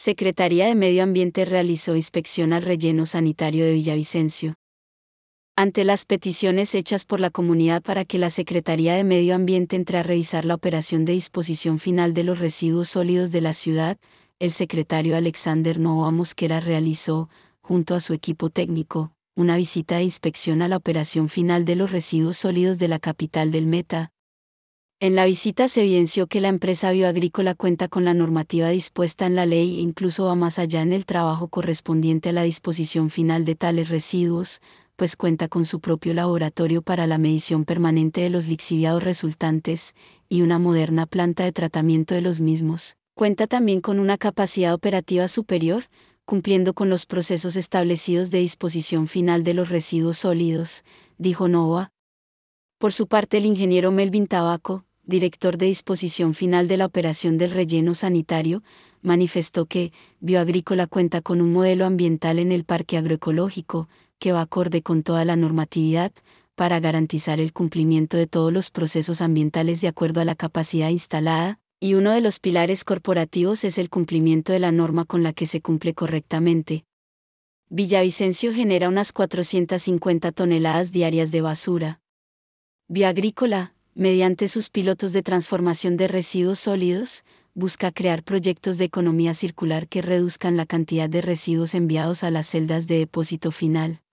Secretaría de Medio Ambiente realizó inspección al relleno sanitario de Villavicencio. Ante las peticiones hechas por la comunidad para que la Secretaría de Medio Ambiente entre a revisar la operación de disposición final de los residuos sólidos de la ciudad, el secretario Alexander Novoa Mosquera realizó, junto a su equipo técnico, una visita de inspección a la operación final de los residuos sólidos de la capital del Meta. En la visita se evidenció que la empresa bioagrícola cuenta con la normativa dispuesta en la ley e incluso va más allá en el trabajo correspondiente a la disposición final de tales residuos, pues cuenta con su propio laboratorio para la medición permanente de los lixiviados resultantes, y una moderna planta de tratamiento de los mismos. Cuenta también con una capacidad operativa superior, cumpliendo con los procesos establecidos de disposición final de los residuos sólidos, dijo Novoa. Por su parte, el ingeniero Melvin Tabaco, director de disposición final de la operación del relleno sanitario, manifestó que Bioagrícola cuenta con un modelo ambiental en el parque agroecológico, que va acorde con toda la normatividad, para garantizar el cumplimiento de todos los procesos ambientales de acuerdo a la capacidad instalada, y uno de los pilares corporativos es el cumplimiento de la norma con la que se cumple correctamente. Villavicencio genera unas 450 toneladas diarias de basura. Bioagrícola, mediante sus pilotos de transformación de residuos sólidos, busca crear proyectos de economía circular que reduzcan la cantidad de residuos enviados a las celdas de depósito final.